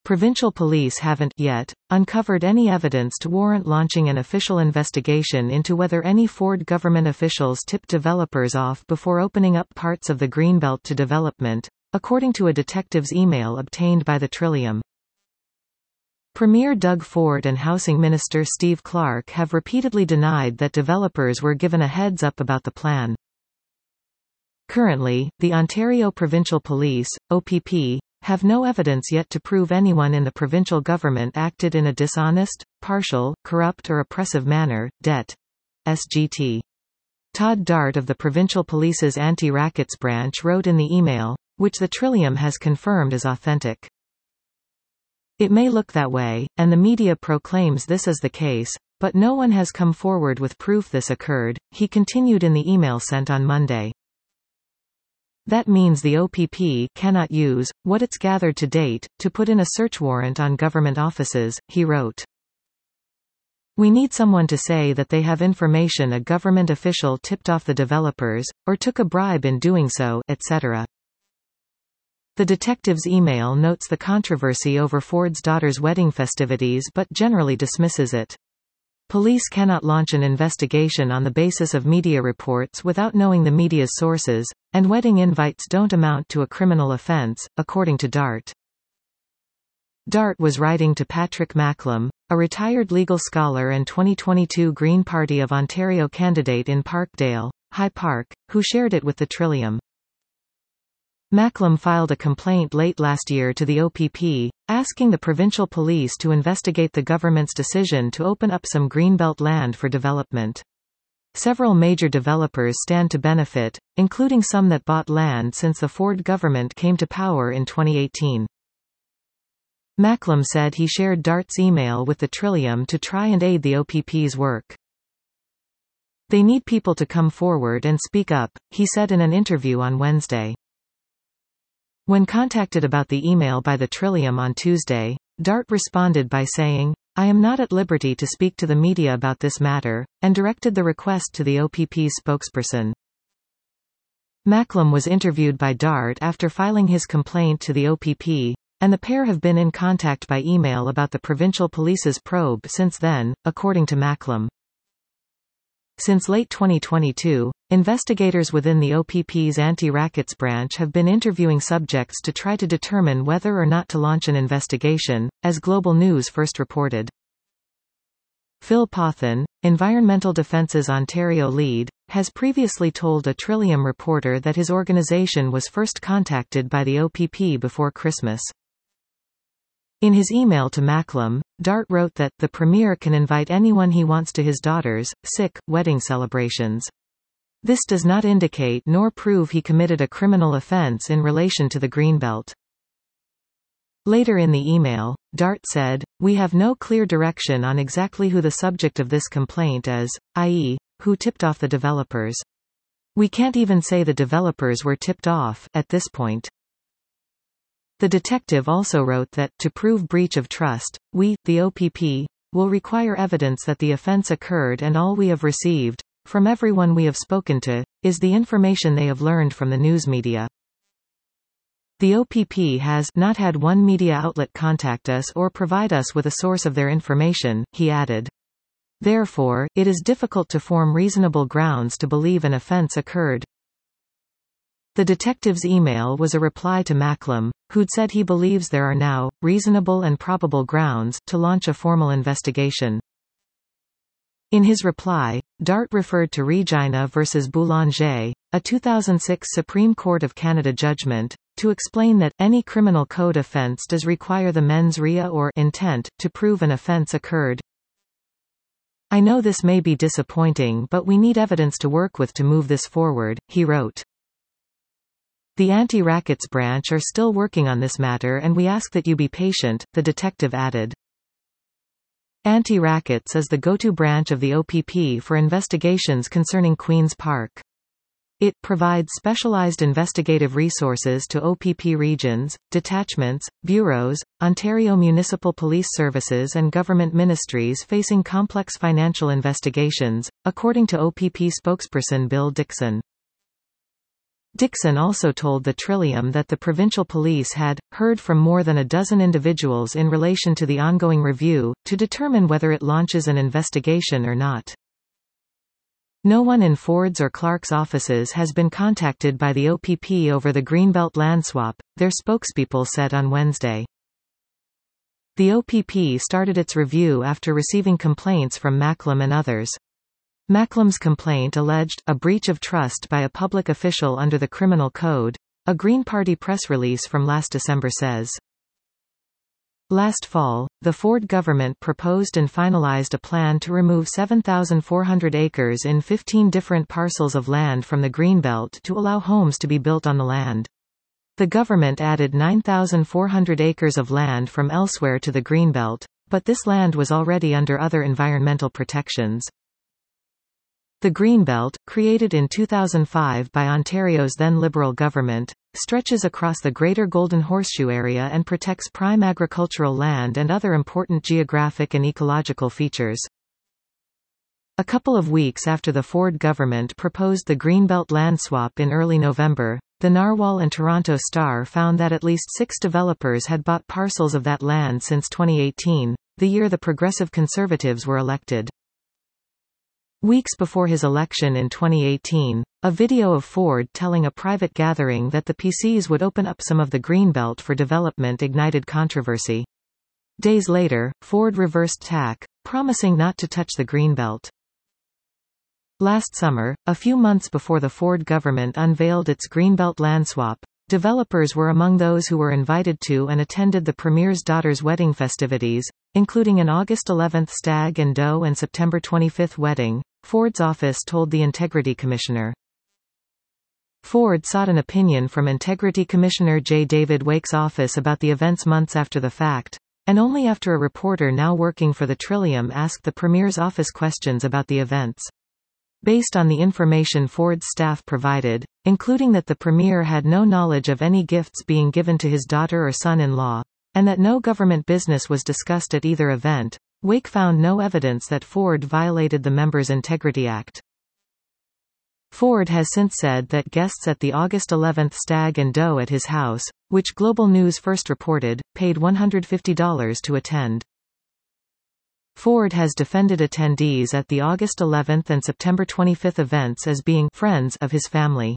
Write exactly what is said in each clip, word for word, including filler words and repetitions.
Provincial police haven't yet uncovered any evidence to warrant launching an official investigation into whether any Ford government officials tipped developers off before opening up parts of the Greenbelt to development, according to a detective's email obtained by the Trillium. Premier Doug Ford and Housing Minister Steve Clark have repeatedly denied that developers were given a heads-up about the plan. Currently, the Ontario Provincial Police, O P P, have no evidence yet to prove anyone in the provincial government acted in a dishonest, partial, corrupt or oppressive manner. Det. S G T. Todd Dart of the Provincial Police's Anti-Rackets branch wrote in the email, which the Trillium has confirmed as authentic. It may look that way, and the media proclaims this is the case, but no one has come forward with proof this occurred, he continued in the email sent on Monday. That means the O P P cannot use what it's gathered to date to put in a search warrant on government offices, he wrote. We need someone to say that they have information a government official tipped off the developers, or took a bribe in doing so, et cetera. The detective's email notes the controversy over Ford's daughter's wedding festivities but generally dismisses it. Police cannot launch an investigation on the basis of media reports without knowing the media's sources, and wedding invites don't amount to a criminal offence, according to Dart. Dart was writing to Patrick Macklem, a retired legal scholar and twenty twenty-two Green Party of Ontario candidate in Parkdale, High Park, who shared it with the Trillium. Macklem filed a complaint late last year to the O P P, asking the provincial police to investigate the government's decision to open up some Greenbelt land for development. Several major developers stand to benefit, including some that bought land since the Ford government came to power in twenty eighteen. Macklem said he shared Dart's email with the Trillium to try and aid the O P P's work. They need people to come forward and speak up, he said in an interview on Wednesday. When contacted about the email by the Trillium on Tuesday, Dart responded by saying, I am not at liberty to speak to the media about this matter, and directed the request to the O P P's spokesperson. Macklem was interviewed by Dart after filing his complaint to the O P P, and the pair have been in contact by email about the provincial police's probe since then, according to Macklem. Since late twenty twenty-two, investigators within the O P P's Anti-Rackets branch have been interviewing subjects to try to determine whether or not to launch an investigation, as Global News first reported. Phil Pothen, Environmental Defence's Ontario lead, has previously told a Trillium reporter that his organization was first contacted by the O P P before Christmas. In his email to Macklem, Dart wrote that, the Premier can invite anyone he wants to his daughter's, sick, wedding celebrations. This does not indicate nor prove he committed a criminal offence in relation to the Greenbelt. Later in the email, Dart said, we have no clear direction on exactly who the subject of this complaint is, that is, who tipped off the developers. We can't even say the developers were tipped off, at this point. The detective also wrote that, to prove breach of trust, we, the O P P, will require evidence that the offence occurred, and all we have received, from everyone we have spoken to, is the information they have learned from the news media. The O P P has not had one media outlet contact us or provide us with a source of their information, he added. Therefore, it is difficult to form reasonable grounds to believe an offence occurred. The detective's email was a reply to Macklem, who'd said he believes there are now reasonable and probable grounds to launch a formal investigation. In his reply, Dart referred to Regina versus Boulanger, a two thousand six Supreme Court of Canada judgment, to explain that any criminal code offence does require the mens rea or intent to prove an offence occurred. I know this may be disappointing, but we need evidence to work with to move this forward, he wrote. The Anti-Rackets branch are still working on this matter and we ask that you be patient, the detective added. Anti-Rackets is the go-to branch of the O P P for investigations concerning Queen's Park. It provides specialized investigative resources to O P P regions, detachments, bureaus, Ontario Municipal Police Services and government ministries facing complex financial investigations, according to O P P spokesperson Bill Dixon. Dixon also told the Trillium that the provincial police had heard from more than a dozen individuals in relation to the ongoing review, to determine whether it launches an investigation or not. No one in Ford's or Clark's offices has been contacted by the O P P over the Greenbelt land swap, their spokespeople said on Wednesday. The O P P started its review after receiving complaints from Macklem and others. Macklem's complaint alleged a breach of trust by a public official under the Criminal Code, a Green Party press release from last December says. Last fall, the Ford government proposed and finalized a plan to remove seven thousand four hundred acres in fifteen different parcels of land from the Greenbelt to allow homes to be built on the land. The government added nine thousand four hundred acres of land from elsewhere to the Greenbelt, but this land was already under other environmental protections. The Greenbelt, created in two thousand five by Ontario's then Liberal government, stretches across the Greater Golden Horseshoe area and protects prime agricultural land and other important geographic and ecological features. A couple of weeks after the Ford government proposed the Greenbelt land swap in early November, the Narwhal and Toronto Star found that at least six developers had bought parcels of that land since twenty eighteen, the year the Progressive Conservatives were elected. Weeks before his election in twenty eighteen, a video of Ford telling a private gathering that the P Cs would open up some of the Greenbelt for development ignited controversy. Days later, Ford reversed tack, promising not to touch the Greenbelt. Last summer, a few months before the Ford government unveiled its Greenbelt land swap, developers were among those who were invited to and attended the Premier's daughter's wedding festivities, including an August eleventh stag and doe and September twenty-fifth wedding, Ford's office told the Integrity Commissioner. Ford sought an opinion from Integrity Commissioner J. David Wake's office about the events months after the fact, and only after a reporter now working for the Trillium asked the Premier's office questions about the events. Based on the information Ford's staff provided, including that the Premier had no knowledge of any gifts being given to his daughter or son-in-law, and that no government business was discussed at either event, Wake found no evidence that Ford violated the Members' Integrity Act. Ford has since said that guests at the August eleventh stag and doe at his house, which Global News first reported, paid one hundred fifty dollars to attend. Ford has defended attendees at the August eleventh and September twenty-fifth events as being friends of his family.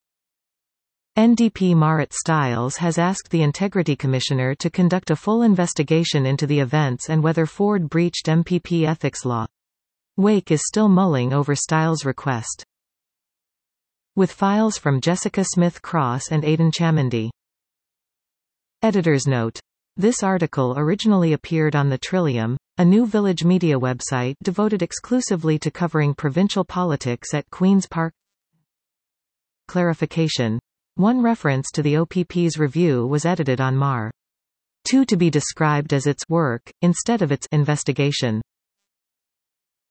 N D P Marit Stiles has asked the Integrity Commissioner to conduct a full investigation into the events and whether Ford breached M P P ethics law. Wake is still mulling over Stiles' request. With files from Jessica Smith-Cross and Aidan Chamandy. Editor's note. This article originally appeared on the Trillium, a new Village Media website devoted exclusively to covering provincial politics at Queen's Park. Clarification. One reference to the O P P's review was edited on Mar. two to be described as its work, instead of its investigation.